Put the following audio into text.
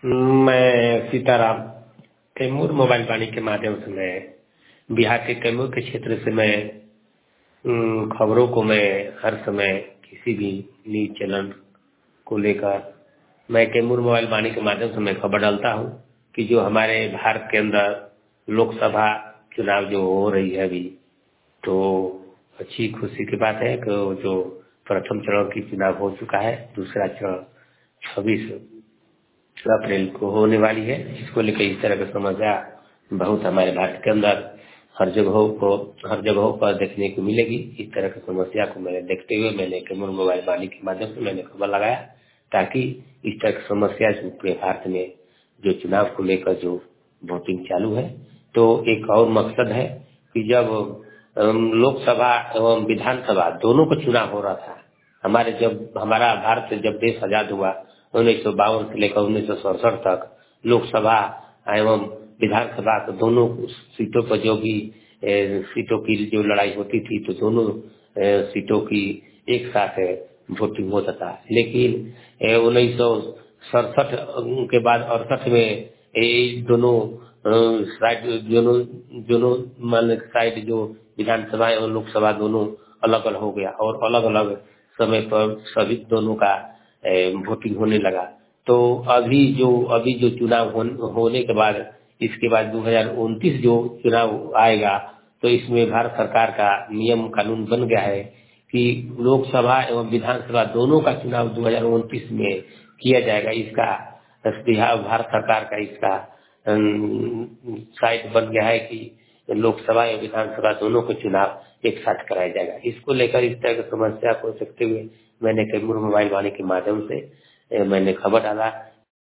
मैं सीताराम कैमूर मोबाइल वाणी के माध्यम से मैं बिहार के कैमूर के क्षेत्र से मैं खबरों को मैं हर समय किसी भी न्यूज चैनल को लेकर मैं कैमूर मोबाइल वाणी के माध्यम से मैं खबर डालता हूं कि जो हमारे भारत के अंदर लोकसभा चुनाव जो हो रही है अभी, तो अच्छी खुशी की बात है कि जो प्रथम चरण की चुनाव हो चुका है, दूसरा चरण 26 अप्रैल को होने वाली है। इसको लेकर इस तरह की समस्या बहुत हमारे भारत के अंदर हर जगहों पर देखने को मिलेगी। इस तरह की समस्या को मैंने देखते हुए मैंने कैमूर मोबाइल वाणी के माध्यम से मैंने खबर लगाया, ताकि इस तरह की समस्या जो पूरे भारत में जो चुनाव को लेकर जो वोटिंग चालू है, तो एक और मकसद है कि जब लोकसभा एवं विधानसभा दोनों का चुनाव हो रहा था, हमारा भारत जब देश आजाद हुआ 1952 से लेकर 1967 तक लोकसभा एवं विधानसभा को दोनों सीटों पर जो भी सीटों की जो लड़ाई होती थी, तो दोनों सीटों की एक साथ वोटिंग होता था। लेकिन 1967 के बाद 68 में दोनों साइड दोनों दोनों मान साइड जो विधानसभा और लोकसभा दोनों अलग अलग हो गया और अलग अलग समय पर सभी दोनों का वोटिंग होने लगा। तो अभी जो चुनाव होने के बाद इसके बाद 2029 जो चुनाव आएगा, तो इसमें भारत सरकार का नियम कानून बन गया है कि लोकसभा एवं विधानसभा दोनों का चुनाव 2029 में किया जाएगा। इसका भारत सरकार का इसका साइट बन गया है कि लोकसभा एवं विधानसभा दोनों को चुनाव एक साथ कराया जाएगा। इसको लेकर इस तरह की समस्या को देखते हुए मैंने कैमूर मोबाइल वाणी के माध्यम से मैंने खबर डाला